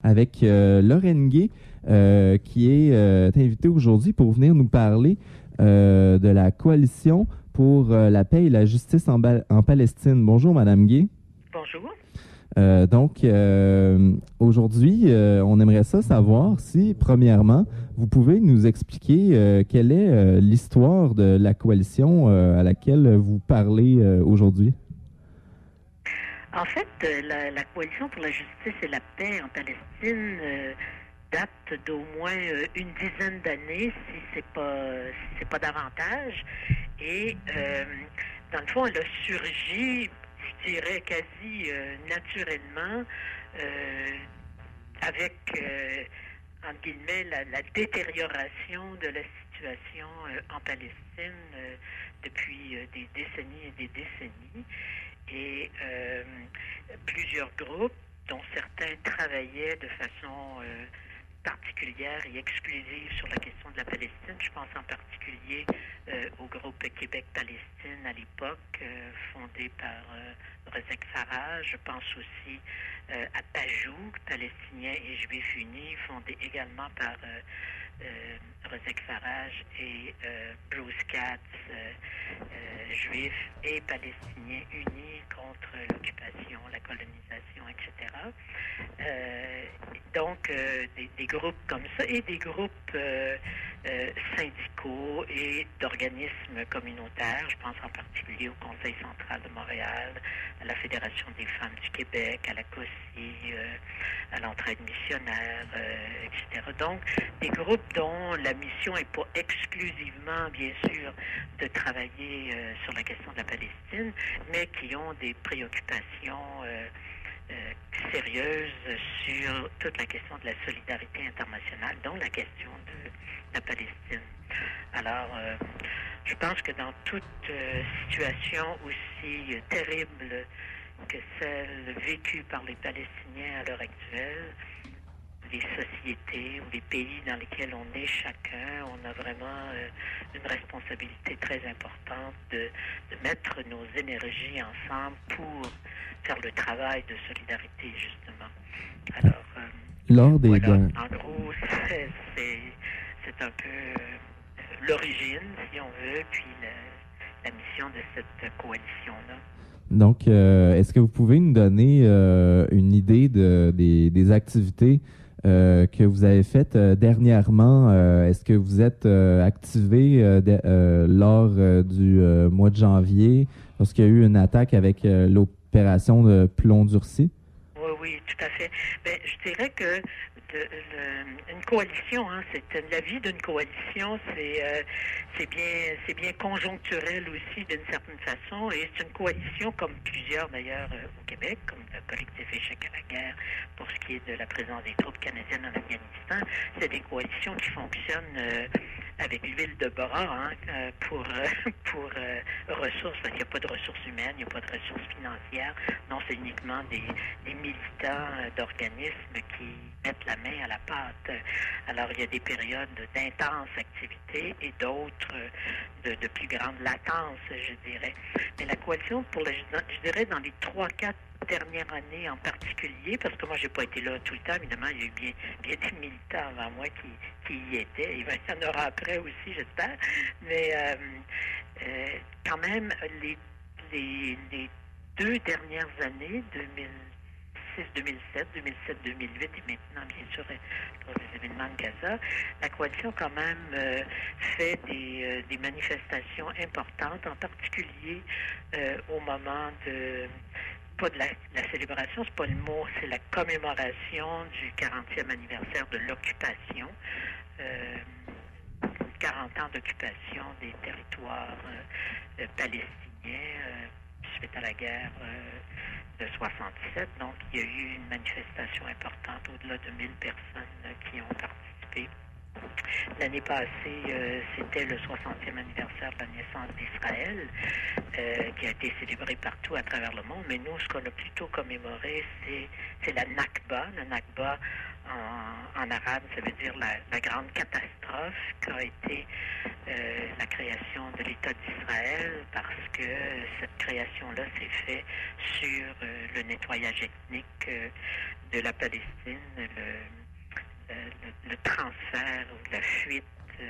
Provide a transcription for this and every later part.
avec Lorraine Gay, qui est invitée aujourd'hui pour venir nous parler de la coalition pour la paix et la justice en Palestine. Bonjour, Madame Gay. Bonjour. Aujourd'hui, on aimerait ça savoir si, premièrement, vous pouvez nous expliquer quelle est l'histoire de la coalition à laquelle vous parlez aujourd'hui. En fait, la Coalition pour la justice et la paix en Palestine date d'au moins une dizaine d'années, si c'est pas davantage. Et dans le fond, elle a surgi, je dirais quasi naturellement, avec, entre guillemets, la détérioration de la situation en Palestine depuis des décennies et des décennies. Et plusieurs groupes, dont certains travaillaient de façon particulière et exclusive sur la question de la Palestine. Je pense en particulier au groupe Québec-Palestine à l'époque, fondé par Rezek Farah. Je pense aussi à Pajoug, Palestiniens et Juifs unis, fondé également par Rezek Faraj et Bruce Katz, juifs et palestiniens unis contre l'occupation, la colonisation, etc. Donc, des groupes comme ça et des groupes syndicaux et d'organismes communautaires. Je pense en particulier au Conseil central de Montréal, à la Fédération des femmes du Québec, à la COSI, à l'entraide missionnaire, etc. Donc, des groupes dont la mission n'est pas exclusivement, bien sûr, de travailler sur la question de la Palestine, mais qui ont des préoccupations sérieuses sur toute la question de la solidarité internationale, dont la question de la Palestine. Alors, je pense que dans toute situation aussi terrible que celle vécue par les Palestiniens à l'heure actuelle, les sociétés ou les pays dans lesquels on est chacun, on a vraiment une responsabilité très importante de mettre nos énergies ensemble pour faire le travail de solidarité, justement. Alors, voilà, en gros, c'est un peu l'origine, si on veut, puis la mission de cette coalition-là. Donc, est-ce que vous pouvez nous donner une idée des activités que vous avez faites dernièrement? Est-ce que vous êtes activé lors du mois de janvier, lorsqu'il y a eu une attaque avec l'opération de plomb durci? Oui, tout à fait. Ben, je dirais que une coalition, hein, la vie d'une coalition, c'est bien conjoncturel aussi d'une certaine façon, et c'est une coalition comme plusieurs d'ailleurs au Québec, comme le collectif Échec à la guerre pour ce qui est de la présence des troupes canadiennes en Afghanistan. C'est des coalitions qui fonctionnent avec l'huile de bras pour ressources, parce qu'il n'y a pas de ressources humaines, il n'y a pas de ressources financières. Non, c'est uniquement des militants d'organismes qui mettent la main à la pâte. Alors, il y a des périodes d'intense activité et d'autres de plus grande latence, je dirais. Mais la coalition, je dirais, dans les 3-4 dernières années en particulier, parce que moi, j'ai pas été là tout le temps, évidemment, il y a eu bien des militants avant moi qui y étaient. Il y en aura après aussi, j'espère. Mais quand même, les 2 dernières années, 2006-2007, 2007-2008 et maintenant, bien sûr, les événements de Gaza, la coalition quand même fait des manifestations importantes, en particulier au moment pas de la célébration, c'est pas le mot, c'est la commémoration du 40e anniversaire de l'occupation, 40 ans d'occupation des territoires palestiniens suite à la guerre de 67. Donc, il y a eu une manifestation importante, au-delà de 1000 personnes qui ont participé. L'année passée, c'était le 60e anniversaire de la naissance d'Israël, qui a été célébré partout à travers le monde. Mais nous, ce qu'on a plutôt commémoré, c'est la Nakba. La Nakba, en arabe, ça veut dire la grande catastrophe qu'a été la création de l'État d'Israël, parce que cette création-là s'est faite sur le nettoyage ethnique de la Palestine, le transfert ou de la fuite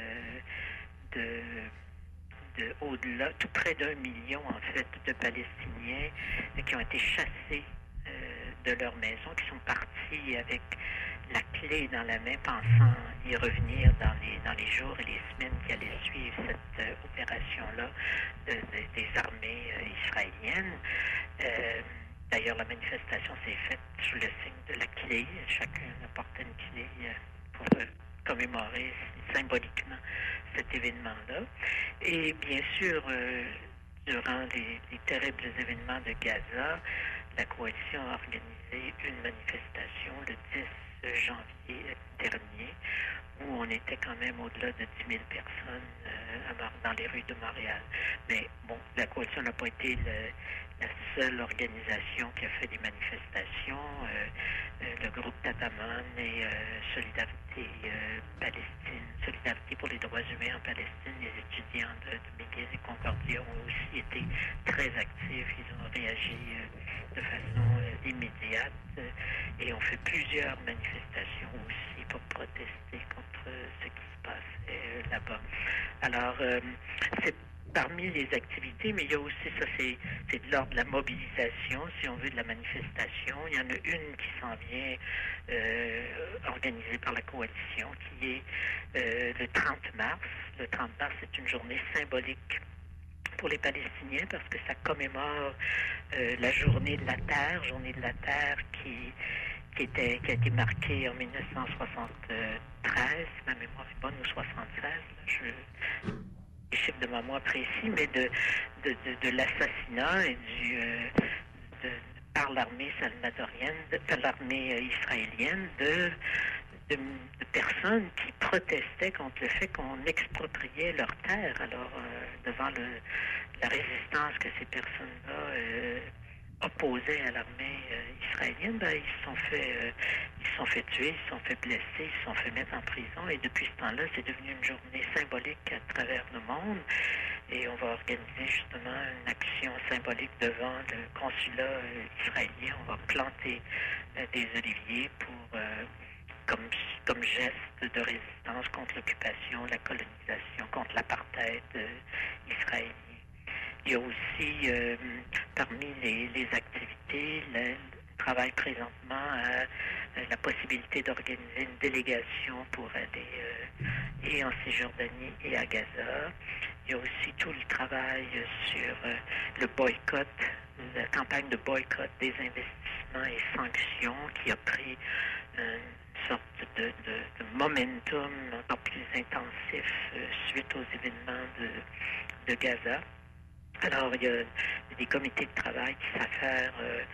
au-delà, tout près d'1 million en fait de Palestiniens qui ont été chassés de leur maison, qui sont partis avec la clé dans la main, pensant y revenir dans les jours et les semaines qui allaient suivre cette opération-là des armées israéliennes. D'ailleurs, la manifestation s'est faite sous le signe de la clé. Chacun apportait une clé pour commémorer symboliquement cet événement-là. Et bien sûr, durant les terribles événements de Gaza, la coalition a organisé une manifestation le 10 janvier dernier, où on était quand même au-delà de 10 000 personnes dans les rues de Montréal. Mais bon, la coalition n'a pas été la seule organisation qui a fait des manifestations. Le groupe Tataman et Solidarité Palestine, Solidarité pour les droits humains en Palestine, les étudiants de McGill et Concordia ont aussi été très actifs. Ils ont réagi de façon immédiate et ont fait plusieurs manifestations aussi pour protester contre ce qui se passait là-bas. Alors, c'est parmi les activités, mais il y a aussi, ça c'est de l'ordre de la mobilisation, si on veut, de la manifestation. Il y en a une qui s'en vient organisée par la coalition, qui est le 30 mars. Le 30 mars, c'est une journée symbolique pour les Palestiniens parce que ça commémore la journée de la Terre, qui a été marquée en 1973, ma mémoire est bonne, ou 73, les chiffres de mémoire précis, mais de l'assassinat et par l'armée salvadorienne, par l'armée israélienne, de personnes qui protestaient contre le fait qu'on expropriait leurs terres. Alors, devant la résistance que ces personnes-là opposaient à l'armée israélienne, ils se sont fait tuer, ils se sont fait blesser, ils se sont fait mettre en prison. Et depuis ce temps-là, c'est devenu une journée symbolique à travers le monde. Et on va organiser justement une action symbolique devant le consulat israélien. On va planter des oliviers pour comme geste de résistance contre l'occupation, la colonisation, contre l'apartheid israélien. Il y a aussi, parmi les activités, le travail présentement à la possibilité d'organiser une délégation pour aller et en Cisjordanie et à Gaza. Il y a aussi tout le travail sur le boycott, la campagne de boycott des investissements et sanctions qui a pris une sorte de momentum encore plus intensif suite aux événements de Gaza. Alors, il y a des comités de travail qui s'affairent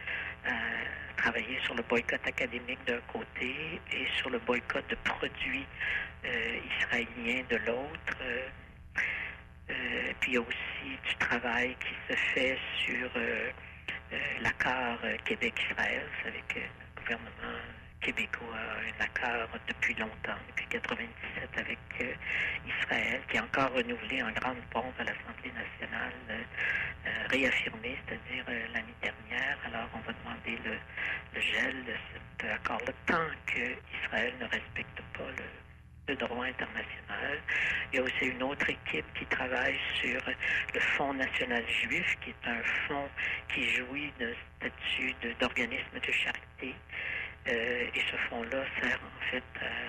à travailler sur le boycott académique d'un côté et sur le boycott de produits israéliens de l'autre. Puis il y a aussi du travail qui se fait sur l'accord Québec-Israël. Vous savez que le gouvernement québécois a un accord depuis longtemps, depuis 1997 avec Israël, qui est encore renouvelé en grande pompe à l'Assemblée nationale, réaffirmé, c'est-à-dire l'année dernière. Alors on va demander le gel de cet accord-là tant qu'Israël ne respecte pas le droit international. Il y a aussi une autre équipe qui travaille sur le Fonds national juif, qui est un fonds qui jouit d'un statut d'organisme de charité. Et ce fonds-là sert en fait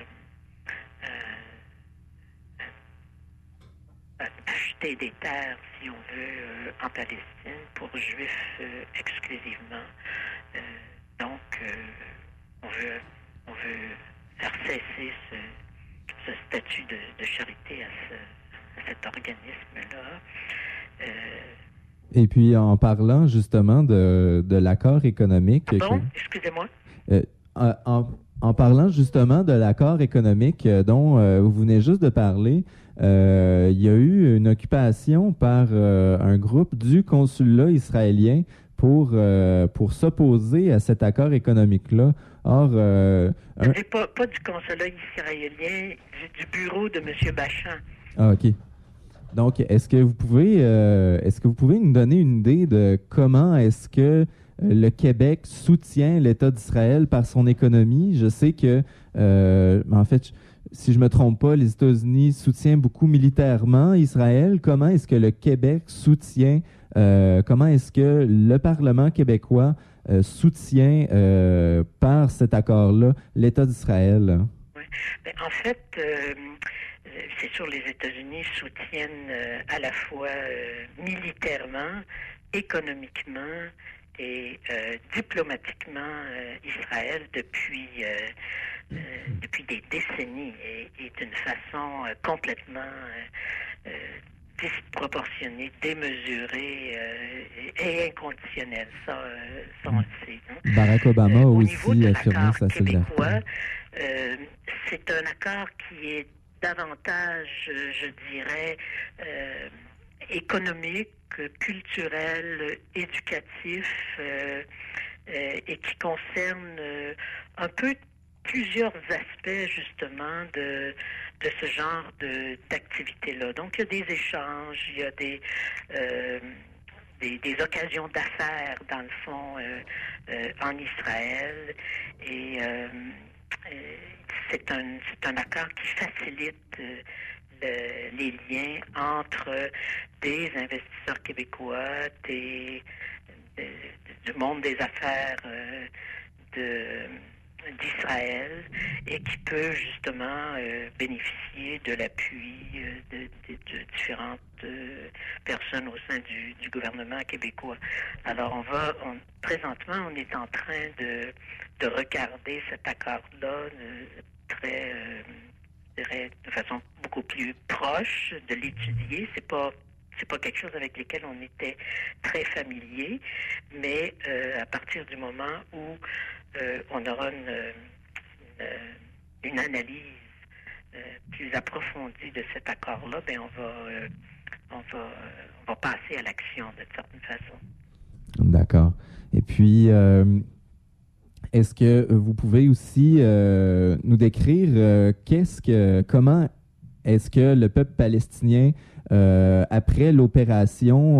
à acheter des terres, si on veut, en Palestine pour juifs exclusivement. Donc, on veut faire cesser ce statut de charité à cet organisme-là. Et puis, en parlant justement de l'accord économique... Pardon, excusez-moi. En parlant justement de l'accord économique dont vous venez juste de parler, il y a eu une occupation par un groupe du consulat israélien pour s'opposer à cet accord économique-là. Or, pas du consulat israélien, du bureau de M. Bachand. Ah, OK. Donc, est-ce que vous pouvez nous donner une idée de comment est-ce que le Québec soutient l'État d'Israël par son économie? Je sais que, en fait, si je me trompe pas, les États-Unis soutiennent beaucoup militairement Israël. Comment est-ce que le Québec soutient, comment est-ce que le Parlement québécois soutient par cet accord-là l'État d'Israël? Oui. Ben, en fait, c'est sûr, les États-Unis soutiennent à la fois militairement, économiquement et diplomatiquement Israël depuis des décennies et d'une façon complètement disproportionnée, démesurée et inconditionnelle. Ça on le sait. Hein? Barack Obama a Au niveau aussi de affirmé l'accord sa solidarité. québécois, c'est un accord qui est davantage, je dirais, économique, culturel, éducatif et qui concerne un peu plusieurs aspects justement de ce genre d'activité-là. Donc il y a des échanges, il y a des occasions d'affaires dans le fond en Israël et c'est un accord qui facilite les liens entre des investisseurs québécois, du monde des affaires d'Israël et qui peut justement bénéficier de l'appui de différentes personnes au sein du gouvernement québécois. Alors présentement, on est en train de regarder cet accord-là très je dirais, de façon beaucoup plus proche, de l'étudier. C'est pas quelque chose avec lequel on était très familier, mais à partir du moment où on aura une analyse plus approfondie de cet accord-là, ben on va passer à l'action d'une certaine façon. D'accord. Et puis, est-ce que vous pouvez aussi nous décrire comment est-ce que le peuple palestinien, après l'opération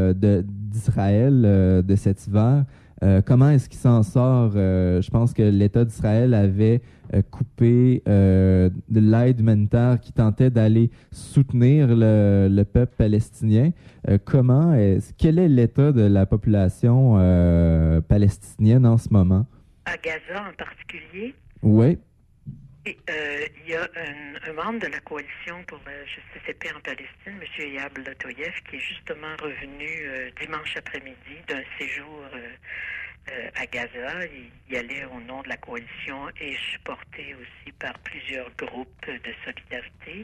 d'Israël de cet hiver, comment est-ce qu'il s'en sort? Je pense que l'État d'Israël avait coupé de l'aide humanitaire qui tentait d'aller soutenir le peuple palestinien. Quel est l'état de la population palestinienne en ce moment? À Gaza en particulier? Oui. Il y a un membre de la coalition pour la justice et paix en Palestine, M. Eyab Lotoyev, qui est justement revenu dimanche après-midi d'un séjour à Gaza. Il y allait au nom de la coalition et supporté aussi par plusieurs groupes de solidarité.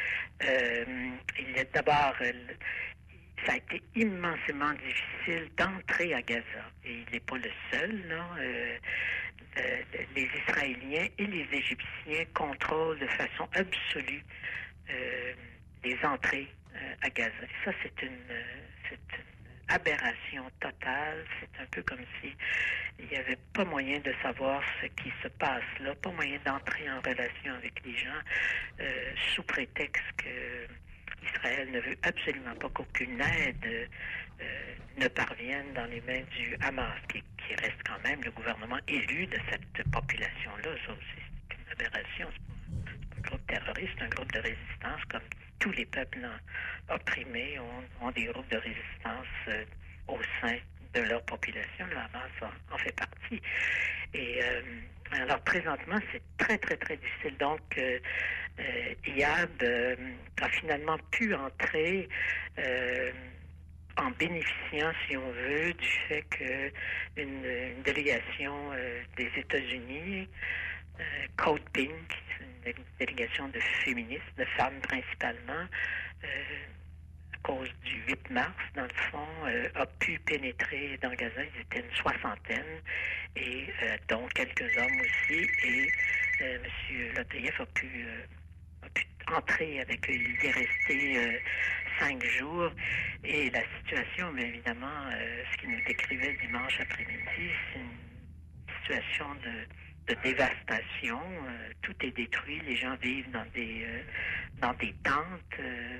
Il y a d'abord... ça a été immensément difficile d'entrer à Gaza. Et il n'est pas le seul, là. Les Israéliens et les Égyptiens contrôlent de façon absolue les entrées à Gaza. Et ça, c'est une aberration totale. C'est un peu comme si il n'y avait pas moyen de savoir ce qui se passe là, pas moyen d'entrer en relation avec les gens sous prétexte que Israël ne veut absolument pas qu'aucune aide ne parvienne dans les mains du Hamas, qui reste quand même le gouvernement élu de cette population-là. Ça aussi, c'est une aberration. C'est pas un groupe terroriste, c'est un groupe de résistance, comme tous les peuples opprimés ont des groupes de résistance au sein de leur population. Le Hamas en fait partie. Et alors, présentement, c'est très, très, très difficile. Donc, Iyad a finalement pu entrer en bénéficiant, si on veut, du fait qu'une délégation des États-Unis, Code Pink, une délégation de féministes, de femmes principalement, à cause du 8 mars, dans le fond, a pu pénétrer dans Gaza. Ils étaient une soixantaine, et dont quelques hommes aussi. Et M. Lotoyev a pu entrer avec eux. Il y est resté 5 jours. Et la situation, bien évidemment, ce qu'il nous décrivait dimanche après-midi, c'est une situation de dévastation. Tout est détruit. Les gens vivent dans des tentes.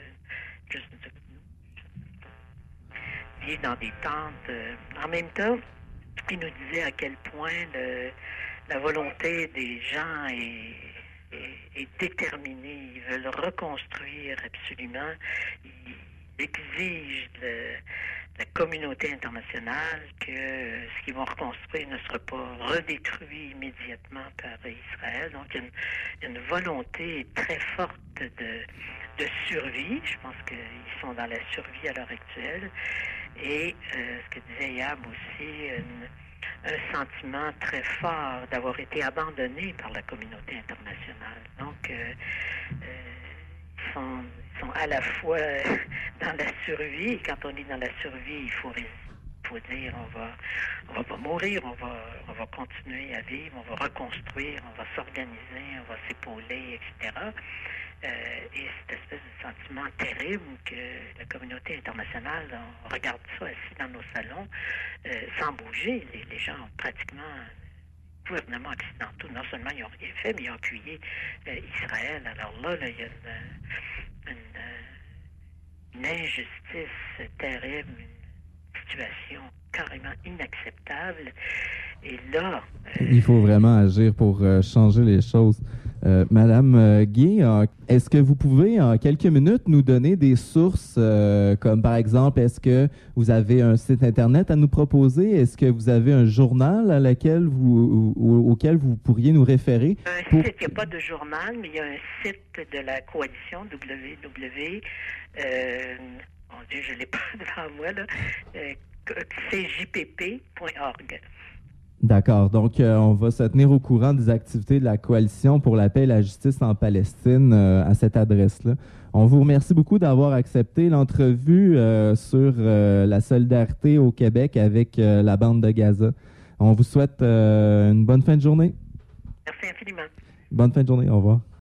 Vivent dans des tentes. En même temps, il nous disait à quel point la volonté des gens est est déterminé. Ils veulent reconstruire absolument. Ils exigent de la communauté internationale que ce qu'ils vont reconstruire ne sera pas redétruit immédiatement par Israël. Donc, il y a une volonté très forte de survie. Je pense qu'ils sont dans la survie à l'heure actuelle. Et ce que disait Yab aussi, un sentiment très fort d'avoir été abandonné par la communauté internationale. Donc, ils sont à la fois dans la survie, et quand on est dans la survie, il faut dire on va pas mourir, on va continuer à vivre, on va reconstruire, on va s'organiser, on va s'épauler, etc. Et cette espèce de sentiment terrible que la communauté internationale, on regarde ça assis dans nos salons, sans bouger. Les gens ont pratiquement, les gouvernements occidentaux, non seulement ils n'ont rien fait, mais ils ont appuyé Israël. Alors là, il y a une injustice terrible, une situation carrément inacceptable. Et là... il faut vraiment agir pour changer les choses. Madame Guy, est-ce que vous pouvez, en quelques minutes, nous donner des sources, comme par exemple, est-ce que vous avez un site Internet à nous proposer? Est-ce que vous avez un journal auquel vous pourriez nous référer? Il n'y a pas de journal, mais il y a un site de la coalition, www. Mon Dieu, je ne l'ai pas devant moi, là. cjpp.org. D'accord. Donc, on va se tenir au courant des activités de la Coalition pour la paix et la justice en Palestine à cette adresse-là. On vous remercie beaucoup d'avoir accepté l'entrevue sur la solidarité au Québec avec la bande de Gaza. On vous souhaite une bonne fin de journée. Merci infiniment. Bonne fin de journée. Au revoir.